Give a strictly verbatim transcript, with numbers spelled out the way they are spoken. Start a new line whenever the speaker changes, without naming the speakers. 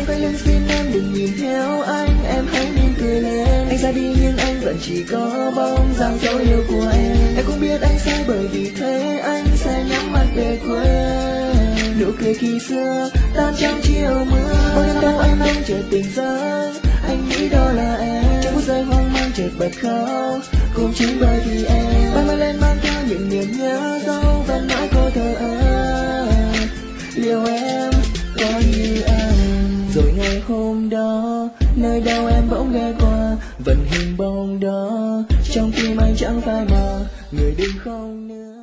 quay lưng xin em đừng nhìn theo anh, em hãy mỉm cười lên. Anh ra đi nhưng anh vẫn chỉ có bóng dáng dấu yêu của em. Em cũng biết anh sai bởi vì thế anh sẽ nhắm mắt để quên nụ cười khi xưa tan trong chiều mưa. Ôi em đâu em không chợt tỉnh giấc, anh nghĩ đó là em. Trong phút giây hoang mang chợt bật khóc, cũng chính bởi vì em. Bay mây lên mang theo những niềm nhớ dấu vẫn mãi cô thờ ơ. Liệu em có như anh? Rồi ngày hôm đó nơi đâu em bỗng ghé qua, vẫn hình bóng đó trong tim anh chẳng phai mờ. Người đừng không nữa.